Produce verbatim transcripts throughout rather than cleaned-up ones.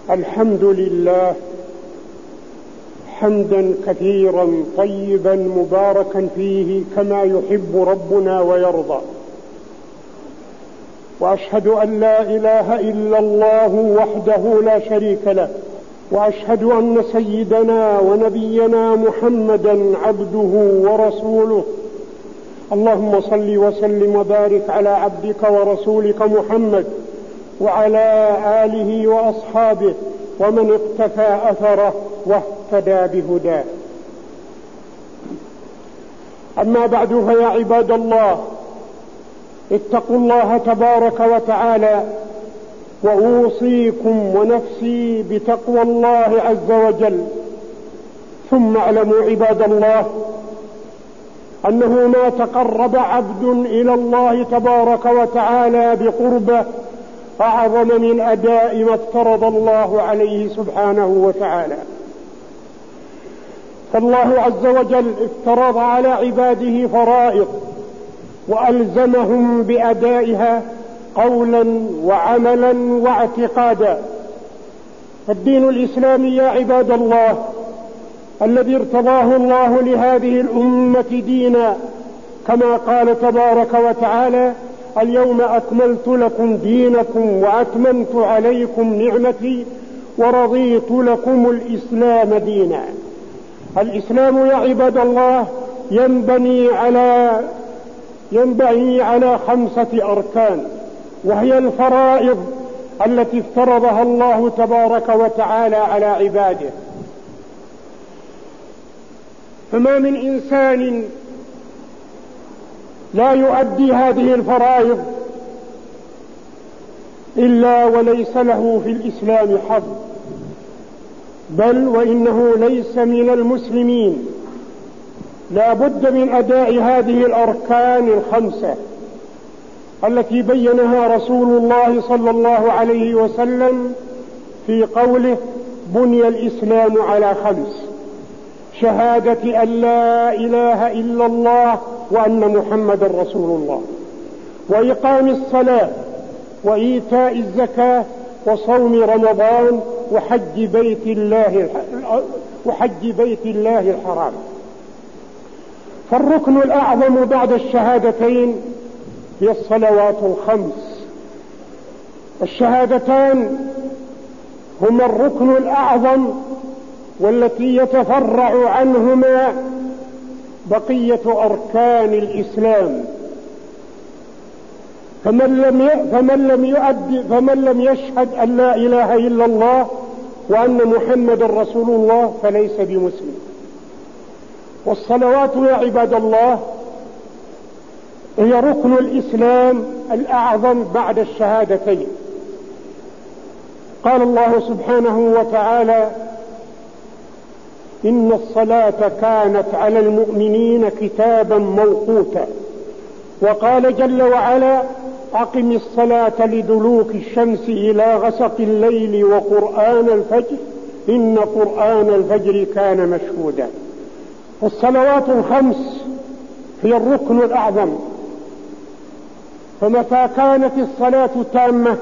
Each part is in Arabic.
الحمد لله حمدا كثيرا طيبا مباركا فيه كما يحب ربنا ويرضى، وأشهد أن لا إله إلا الله وحده لا شريك له، وأشهد أن سيدنا ونبينا محمدا عبده ورسوله. اللهم صل وسلم وبارك على عبدك ورسولك محمد وعلى آله وأصحابه ومن اقتفى أثره واهتدى بهداه. أما بعد، فيا عباد الله، اتقوا الله تبارك وتعالى، وأوصيكم ونفسي بتقوى الله عز وجل. ثم اعلموا عباد الله أنه ما تقرب عبد إلى الله تبارك وتعالى بقربه أعظم من أداء ما افترض الله عليه سبحانه وتعالى. فالله عز وجل افترض على عباده فرائض وألزمهم بأدائها قولا وعملا واعتقادا. فالدين الإسلامي يا عباد الله الذي ارتضاه الله لهذه الأمة دينا، كما قال تبارك وتعالى: اليوم أكملت لكم دينكم وأتممت عليكم نعمتي ورضيت لكم الإسلام دينا. الإسلام يا عباد الله ينبني على ينبني على خمسة أركان، وهي الفرائض التي افترضها الله تبارك وتعالى على عباده. فما من إنسان لا يؤدي هذه الفرائض إلا وليس له في الإسلام حظ، بل وإنه ليس من المسلمين. لا بد من أداء هذه الأركان الخمسة التي بينها رسول الله صلى الله عليه وسلم في قوله: بني الإسلام على خمس: شهادة أن لا إله إلا الله وأن محمد رسول الله، وإقام الصلاة، وإيتاء الزكاة، وصوم رمضان، وحج بيت الله وحج بيت الله الحرام. فالركن الأعظم بعد الشهادتين هي الصلوات الخمس. الشهادتان هما الركن الأعظم والتي يتفرع عنهما بقية أركان الإسلام. فمن لم فمن لم يؤدي فمن لم يشهد أن لا إله إلا الله وأن محمد رسول الله فليس بمسلم. والصلوات يا عباد الله هي ركن الإسلام الأعظم بعد الشهادتين. قال الله سبحانه وتعالى: إن الصلاة كانت على المؤمنين كتابا موقوتا. وقال جل وعلا: أقم الصلاة لدلوك الشمس إلى غسق الليل وقرآن الفجر إن قرآن الفجر كان مشهودا. الصلوات الخمس هي الركن الأعظم. فمتى كانت الصلاة تامة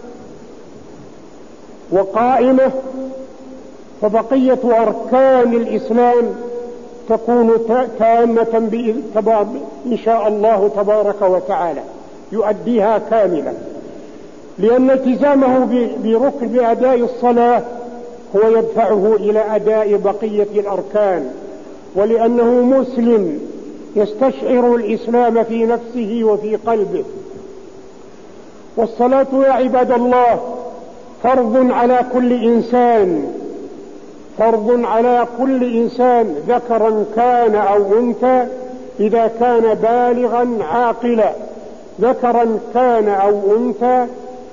وقائمة فبقية أركان الإسلام تكون تامة إن شاء الله تبارك وتعالى، يؤديها كاملة، لأن التزامه بركن بأداء الصلاة هو يدفعه إلى أداء بقية الأركان، ولأنه مسلم يستشعر الإسلام في نفسه وفي قلبه. والصلاة يا عباد الله فرض على كل إنسان، فرض على كل إنسان ذكرا كان أو أنثى، إذا كان بالغا عاقلا، ذكرا كان أو أنثى،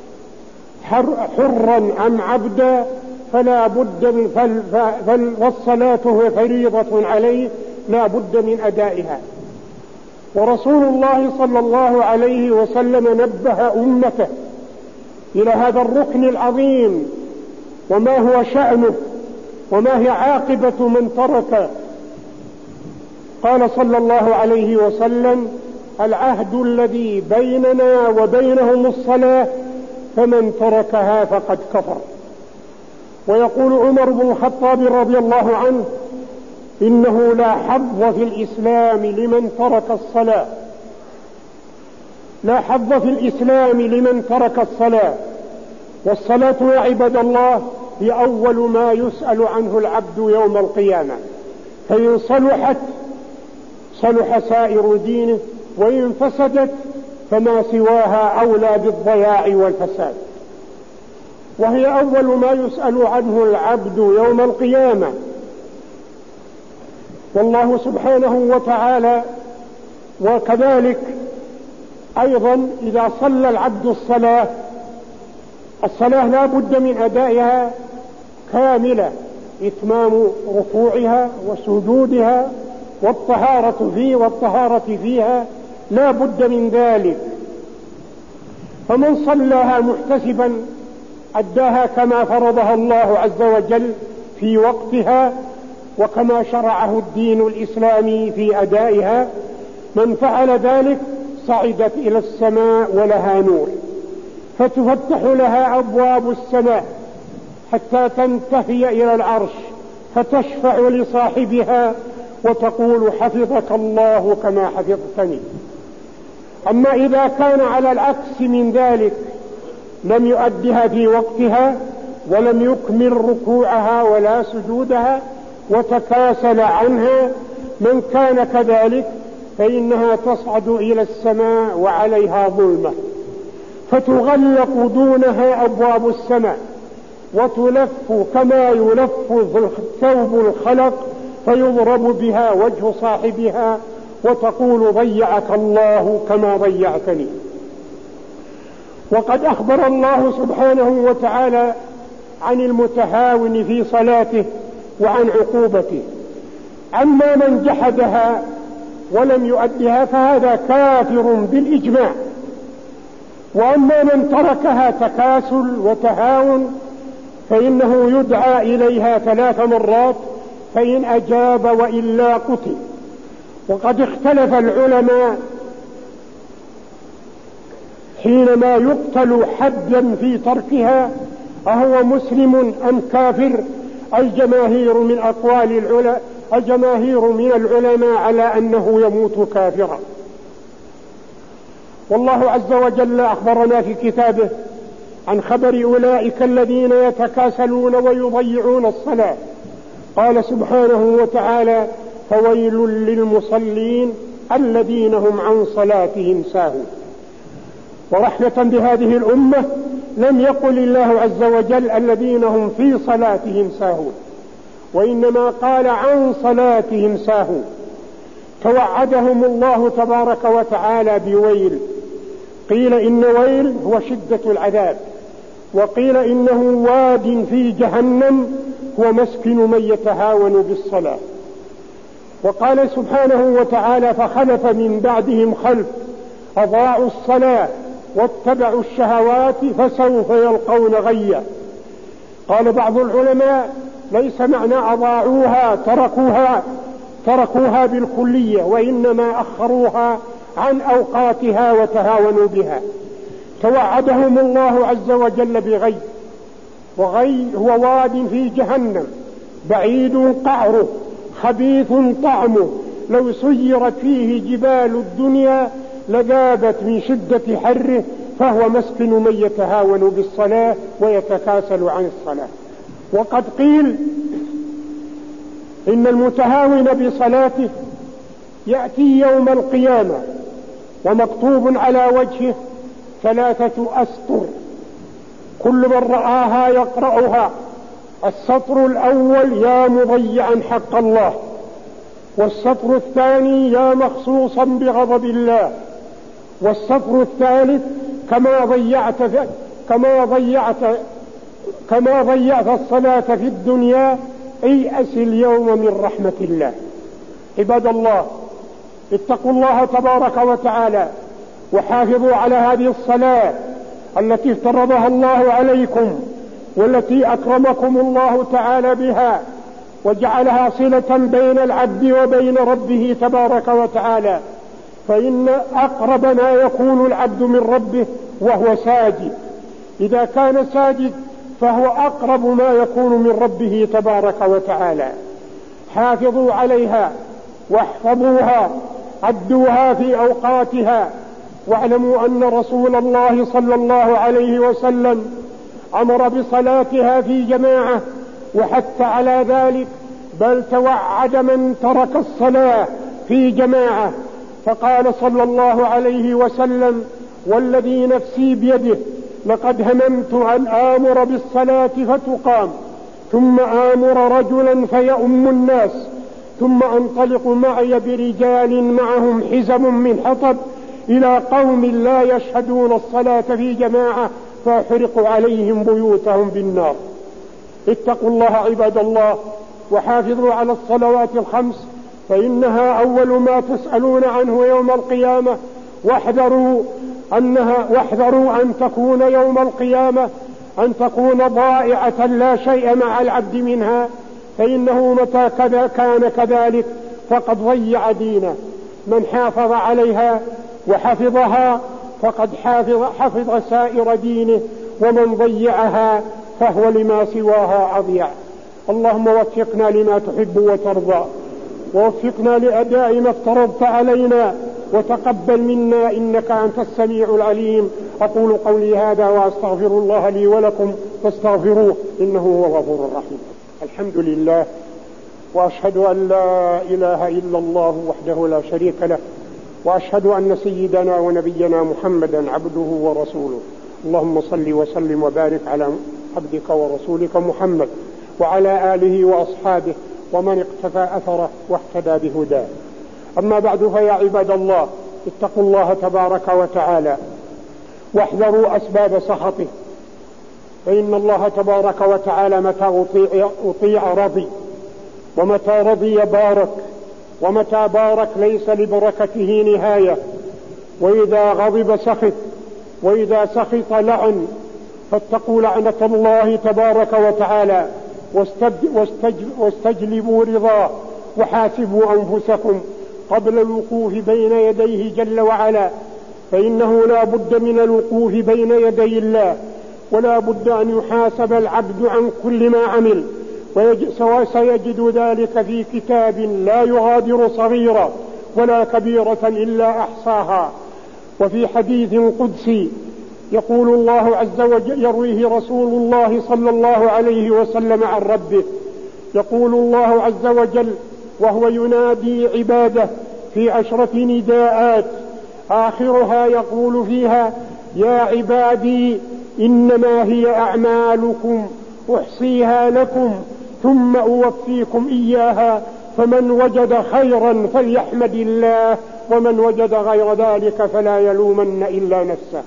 حرا أم عبدا، فلا بد من فل والصلاة هي فريضة عليه لا بد من أدائها. ورسول الله صلى الله عليه وسلم نبه أمته إلى هذا الركن العظيم، وما هو شأنه وما هي عاقبة من ترك. قال صلى الله عليه وسلم: العهد الذي بيننا وبينهم الصلاة، فمن تركها فقد كفر. ويقول عمر بن الخطاب رضي الله عنه: إنه لا حظ في الإسلام لمن ترك الصلاة، لا حظ في الإسلام لمن ترك الصلاة. والصلاة يا عباد الله هي أول ما يسأل عنه العبد يوم القيامة، فإن صلحت صلح سائر دينه، وإن فسدت فما سواها أولى بالضياع والفساد. وهي أول ما يسأل عنه العبد يوم القيامة. والله سبحانه وتعالى وكذلك أيضا إذا صلى العبد الصلاة، الصلاة لا بد من أدائها كاملة، إتمام ركوعها وسجودها والطهارة فيه والطهارة فيها لا بد من ذلك. فمن صلاها محتسبا أداها كما فرضها الله عز وجل في وقتها وكما شرعه الدين الإسلامي في أدائها. من فعل ذلك صعدت إلى السماء ولها نور، فتفتح لها أبواب السماء حتى تنتهي إلى العرش، فتشفع لصاحبها وتقول: حفظك الله كما حفظتني. أما إذا كان على العكس من ذلك، لم يؤدها في وقتها ولم يكمل ركوعها ولا سجودها وتكاسل عنها، من كان كذلك فإنها تصعد إلى السماء وعليها ظلمة، فتغلق دونها أبواب السماء وتلف كما يلف ثوب الخلق، فيضرب بها وجه صاحبها وتقول: ضيعك الله كما ضيعتني. وقد أخبر الله سبحانه وتعالى عن المتهاون في صلاته وعن عقوبته. أما من جحدها ولم يؤدها فهذا كافر بالإجماع، وأما من تركها تكاسل وتهاون فإنه يدعى إليها ثلاث مرات، فإن أجاب وإلا قتل. وقد اختلف العلماء حينما يقتل حدا في تركها أهو مسلم أم كافر. الجماهير من أقوال العلماء الجماهير من العلماء على أنه يموت كافرا. والله عز وجل أخبرنا في كتابه عن خبر أولئك الذين يتكاسلون ويضيعون الصلاة. قال سبحانه وتعالى: فويل للمصلين الذين هم عن صلاتهم ساهون. ورحمة بهذه الأمة لم يقل الله عز وجل الذين هم في صلاتهم ساهون، وإنما قال عن صلاتهم ساهون. توعدهم الله تبارك وتعالى بويل، قيل إن ويل هو شدة العذاب، وقيل إنه واد في جهنم هو مسكن من يتهاون بالصلاة. وقال سبحانه وتعالى: فخلف من بعدهم خلف أضاعوا الصلاة واتبعوا الشهوات فسوف يلقون غيا. قال بعض العلماء: ليس معنى أضاعوها تركوها تركوها بالكلية، وإنما أخروها عن أوقاتها وتهاونوا بها. توعدهم الله عز وجل بغي، وغي هو واد في جهنم بعيد قعره خبيث طعمه، لو سيرت فيه جبال الدنيا لذابت من شدة حره، فهو مسكن من يتهاون بالصلاة ويتكاسل عن الصلاة. وقد قيل إن المتهاون بصلاته يأتي يوم القيامة ومكتوب على وجهه ثلاثة أسطر، كل من رآها يقرأها. السطر الأول: يا مضيعا حق الله. والسطر الثاني: يا مخصوصا بغضب الله. والسطر الثالث: كما ضيعت كما ضيعت كما ضيعت الصلاة في الدنيا ايأس اليوم من رحمة الله. عباد الله، اتقوا الله تبارك وتعالى وحافظوا على هذه الصلاة التي افترضها الله عليكم، والتي أكرمكم الله تعالى بها وجعلها صلة بين العبد وبين ربه تبارك وتعالى. فإن أقرب ما يكون العبد من ربه وهو ساجد. إذا كان ساجد فهو أقرب ما يكون من ربه تبارك وتعالى. حافظوا عليها واحفظوها، عدوها في أوقاتها، واعلموا أن رسول الله صلى الله عليه وسلم أمر بصلاتها في جماعة وحث على ذلك، بل توعد من ترك الصلاة في جماعة، فقال صلى الله عليه وسلم: والذي نفسي بيده لقد هممت أن آمر بالصلاة فتقام، ثم آمر رجلا فيؤم الناس، ثم أنطلق معي برجال معهم حزم من حطب إلى قوم لا يشهدون الصلاة في جماعة فأحرق عليهم بيوتهم بالنار. اتقوا الله عباد الله، وحافظوا على الصلوات الخمس، فإنها أول ما تسألون عنه يوم القيامة، واحذروا أنها واحذروا أن تكون يوم القيامة أن تكون ضائعة لا شيء مع العبد منها، فإنه متى كذا كان كذلك فقد ضيع دينه. من حافظ عليها وحفظها فقد حافظ, حفظ سائر دينه، ومن ضيعها فهو لما سواها أضيع. اللهم وفقنا لما تحب وترضى، ووفقنا لأداء ما افترضت علينا، وتقبل منا إنك أنت السميع العليم. أقول قولي هذا وأستغفر الله لي ولكم فاستغفروه إنه هو الغفور الرحيم. الحمد لله، وأشهد أن لا إله إلا الله وحده لا شريك له، وأشهد أن سيدنا ونبينا محمدا عبده ورسوله. اللهم صل وسلم وبارك على عبدك ورسولك محمد وعلى آله وأصحابه ومن اقتفى أثره واهتدى بهداه. أما بعد، فيا عباد الله، اتقوا الله تبارك وتعالى واحذروا أسباب سخطه، فإن الله تبارك وتعالى متى أطيع, أطيع رضي، ومتى رضي بارك، ومتى بارك ليس لبركته نهاية، وإذا غضب سخط، وإذا سخط لعن. فاتقوا لعنة الله تبارك وتعالى واستجلبوا رضاه، وحاسبوا أنفسكم قبل الوقوف بين يديه جل وعلا، فإنه لا بد من الوقوف بين يدي الله، ولا بد أن يحاسب العبد عن كل ما عمل، وسيجد ذلك في كتاب لا يغادر صغيرة ولا كبيرة إلا أحصاها. وفي حديث قدسي يقول الله عز وجل، يرويه رسول الله صلى الله عليه وسلم عن ربه، يقول الله عز وجل وهو ينادي عباده في عشرة نداءات، آخرها يقول فيها: يا عبادي إنما هي أعمالكم أحصيها لكم ثم أوفيكم إياها، فمن وجد خيرا فليحمد الله، ومن وجد غير ذلك فلا يلومن إلا نفسه.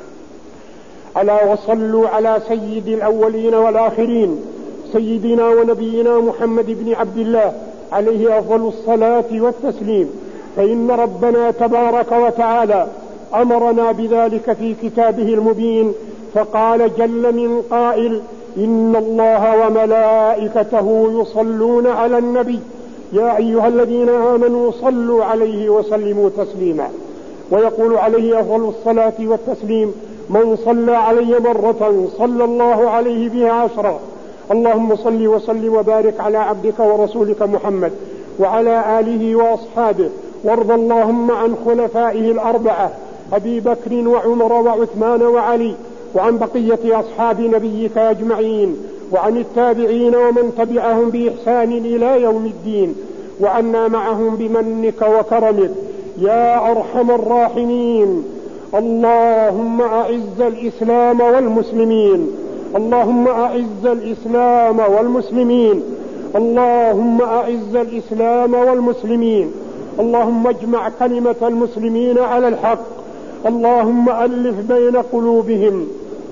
ألا وصلوا على سيد الأولين والآخرين، سيدنا ونبينا محمد بن عبد الله عليه أفضل الصلاة والتسليم، فإن ربنا تبارك وتعالى أمرنا بذلك في كتابه المبين، فقال جل من قائل: إن الله وملائكته يصلون على النبي يا أيها الذين آمنوا صلوا عليه وسلموا تسليما. ويقول عليه أفضل الصلاة والتسليم: من صلى علي مرة صلى الله عليه بها عشرا. اللهم صل وسلم وبارك على عبدك ورسولك محمد وعلى آله وأصحابه، وارض اللهم عن خلفائه الأربعة أبي بكر وعمر وعثمان وعلي، وعن بقية أصحاب نبيك أجمعين، وعن التابعين ومن تبعهم بإحسان إلى يوم الدين، وعنا معهم بمنك وكرمك يا أرحم الراحمين. اللهم أعز الإسلام والمسلمين، اللهم أعز الإسلام والمسلمين، اللهم أعز الإسلام والمسلمين، اللهم اجمع كلمة المسلمين على الحق، اللهم ألف بين قلوبهم،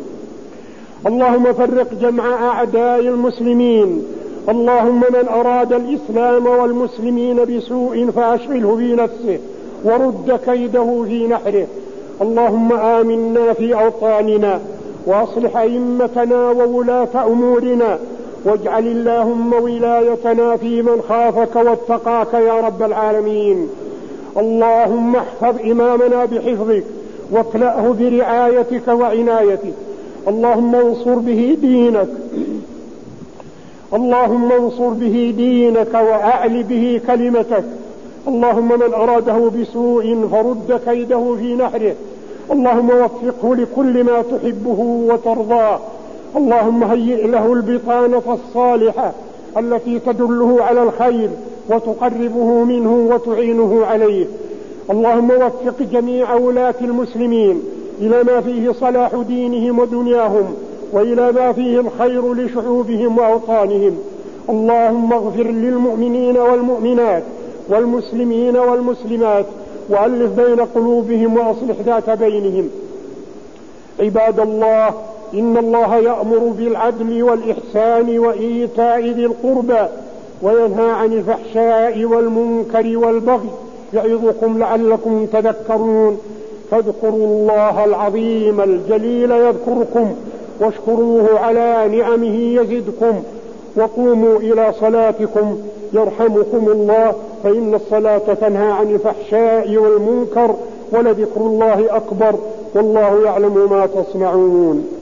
اللهم فرق جمع أعداء المسلمين، اللهم من أراد الإسلام والمسلمين بسوء فأشغله في نفسه ورد كيده في نحره. اللهم آمنا في أوطاننا، وأصلح أئمتنا وولاة أمورنا، واجعل اللهم ولايتنا في من خافك واتقاك يا رب العالمين. اللهم احفظ إمامنا بحفظك، واكلأه برعايتك وعنايتك. اللهم انصر به دينك اللهم انصر به دينك وأعل به كلمتك. اللهم من أراده بسوء فرد كيده في نحره. اللهم وفقه لكل ما تحبه وترضاه. اللهم هيئ له البطانة الصالحة التي تدله على الخير وتقربه منه وتعينه عليه. اللهم وفق جميع ولاة المسلمين إلى ما فيه صلاح دينهم ودنياهم، وإلى ما فيه الخير لشعوبهم وأوطانهم. اللهم اغفر للمؤمنين والمؤمنات والمسلمين والمسلمات، وألف بين قلوبهم وأصلح ذات بينهم. عباد الله، إن الله يأمر بالعدل والإحسان وإيتاء ذي القربى وينهى عن الفحشاء والمنكر والبغي، يعظكم لعلكم تذكرون. فاذكروا الله العظيم الجليل يذكركم، واشكروه على نعمه يزدكم، وقوموا إلى صلاتكم يرحمكم الله، فإن الصلاة تنهى عن الفحشاء والمنكر، ولذكر الله أكبر، والله يعلم ما تصنعون.